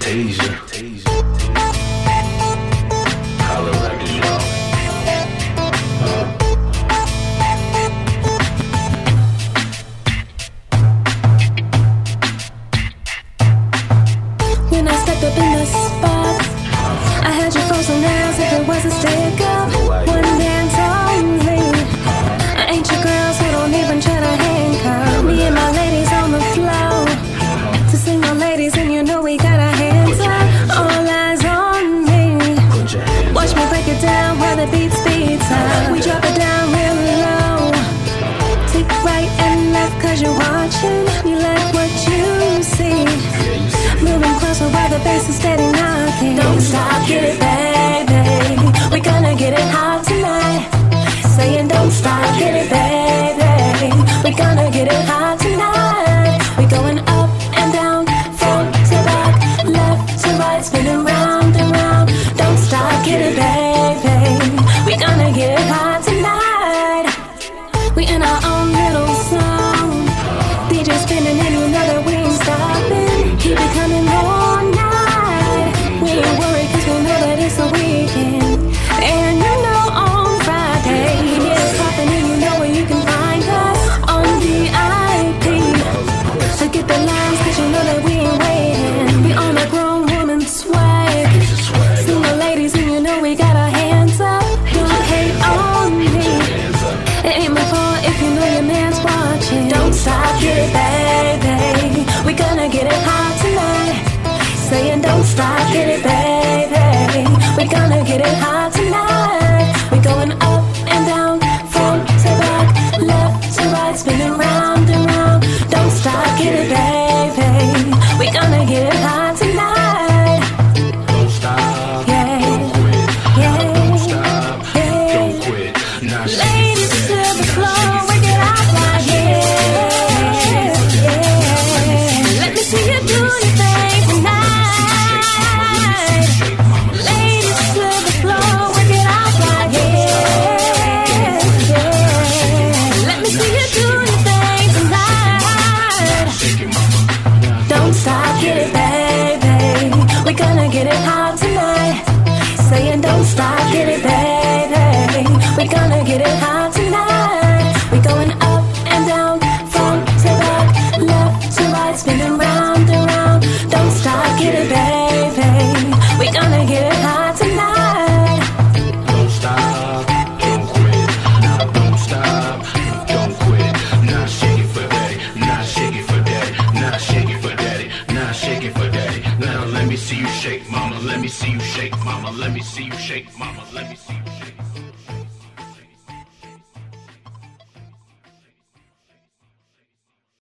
Tasia. Holla Records, y'all. When I stepped up in the spot, I had you frozen as if it was a stick up. One dance only. I ain't your girl, so don't even try to handcuff me and my ladies on the floor. To single ladies, and you know we got our hands up. All eyes on me. Watch me break it down while the beat speeds up. We drop it down real low. Take right and left, cause you're watching. You like what you see. Moving closer while the bass is steady knocking. Don't stop, get it, baby. We're gonna get it hot tonight. Saying don't stop, get it, baby. We're gonna get it hot tonight. We're going up and down, front to back, left to right, spinning round and round. Don't stop, get it, baby. We're gonna get it hot tonight. We in our own little zone. DJ spinning and you know that we ain't stopping. Keep it coming all night. We ain't worried cause we know that it's a weekend. And you know on Friday, it's poppin' and you know where you can find us. On VIP. Forget the lines cause you know that we ain't waiting. We on a grown woman swag. Single ladies and you know we got our hands up. Don't hate on me. It ain't my fault if you know your man's watching. Don't stop, get it, baby. We gonna get it hot tonight. Saying don't stop, get it, baby. We gonna get it hot tonight. We going up and down, front to back, left to right, spinning round and round. Don't stop, get it, baby. We gonna get it hot tonight. Don't stop, Yeah. don't quit. Yeah. Don't stop, Yeah. don't quit. Now shake Ladies it to for the that. floor, work it out like yeah. Let me see you do your thing tonight. Ladies to the floor, work it out like yeah. Let me see you do your thing tonight. Don't stop, get it, baby. We gonna get it hot tonight. Saying don't stop, get it, baby. We gonna get it hot tonight. We going up and down, front to back, left to right, spinning round and round. Don't stop, get it, baby. We gonna get it hot tonight. Don't stop, don't quit. Now don't stop, don't quit. Now shake it for daddy, now shake it for daddy, now shake it for daddy, now shake it for daddy. Now let me see you shake, mama. Let me see you shake, mama. Let me see you shake, mama. Let me see you shake.